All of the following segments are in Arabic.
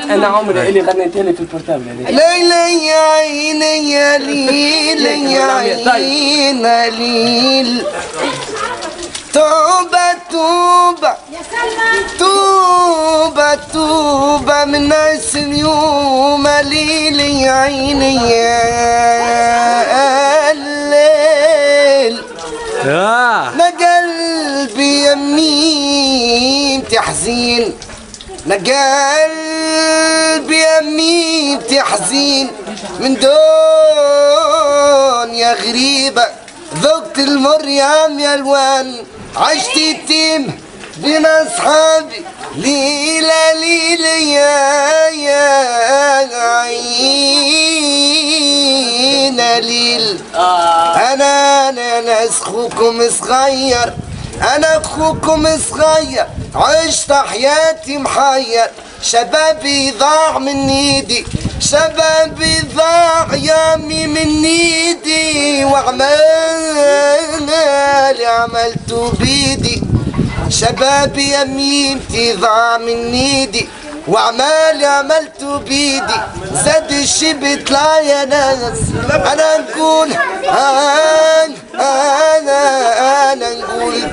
انا عمري اللي غنيتها لي في البورتابل هذيك. ليلى يا عيني يا ليل يا عيني ليل توبة توبة توبة توبة من ناس اليوم ليل يا عيني يا الليل. أنا قلبي يمين تحزين، أنا قلبي يمين تحزين من دنيا غريبة ذقت المر يا الوان عشت يتيم بين اصحابي ليلة ليلة يا عين ليل. انا اخوكم صغير، انا اخوكم صغير عشت حياتي محير، شبابي ضاع من ايدي، شبابي ضاع يامي من ايدي، وعمالي عملته بيدي، شبابي يميمتي ضاع من ايدي، وعمالي عملته بيدي، زاد الشي بيطلع يا ناس. انا نقول انا نقول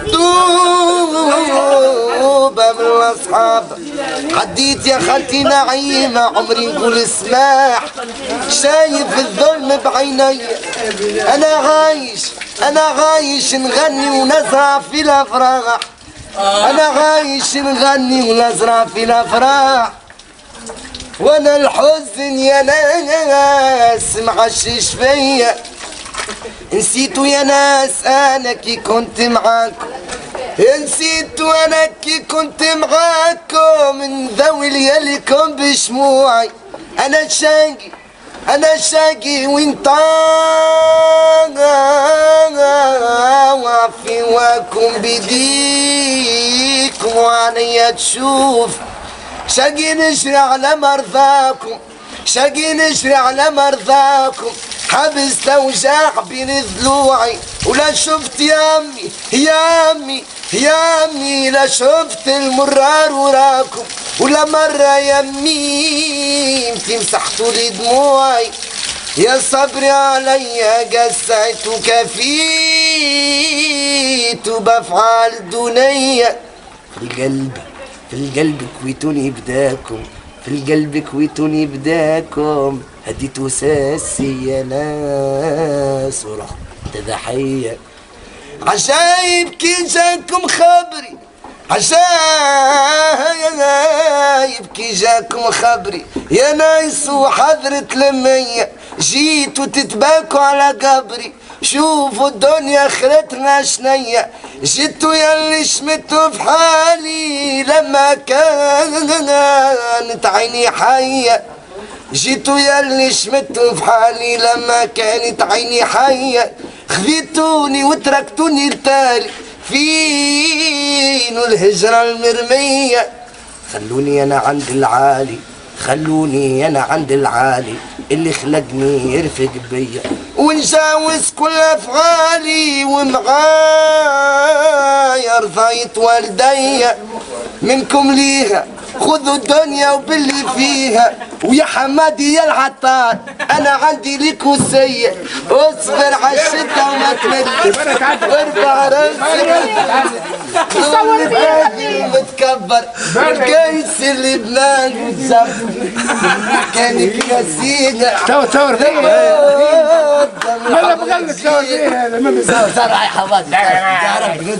توبة من الاصحاب. عديت يا خالتي نعيمة عمري نقول اسماح، شايف الظلم بعيني. انا عايش نغني ونزرع في الافراح، انا عايش نغني ونزرع في الافراح، وانا الحزن يا ناس معشش فيا. نسيتوا يا ناس انا كي كنت معاكم، نسيتوا انا كي كنت معاكم من ذوي لياليكم بشموعي. انا شاقي وانت وعفي واكم بديك وعنيا تشوف. شاقي نشري على مرضاكم، شاقي نشري على مرضاكم، حبس اوجاع بين ضلوعي، ولا شفت يا امي لا شفت المرار وراكم، ولا مرة يا امي مسحتوا لي دموعي. يا صبري عليا قسيت وكفيت وبفعل دنيا. في القلب كويتوني بداكم، في القلب كويتوني بداكم، هديتوا ساسي يا ناس ورحت ضحية. عجايب كي جاكم خبري، عجايب كي جاكم خبري يا ناس وحضرت لمية، جيتوا تتباكوا على قبري، شوفوا الدنيا خرتنا شنية. جيتوا ياللي شمتوا في حالي لما كانت عيني حية، جيتوا ياللي شمتوا في حالي لما كانت عيني حية، خذيتوني وتركتوني التالي فين الهجرة المرمية. خلوني انا عند العالي، خلوني انا عند العالي اللي خلقني يرفق بيا، ونجاوز كل افعالي ومعايا رضايت والديا. منكم ليها خذوا الدنيا وباللي فيها، ويا حمادي يا العطار انا عندي ليك وصيه، اصبر على الشده وما تمد، وارفع راسك متكبر، القيس اللي بنان وتزفر كانك نسينا. تصور فيه يلا بقلك تصور فيه هذا ما بيصير. صار يا حمادي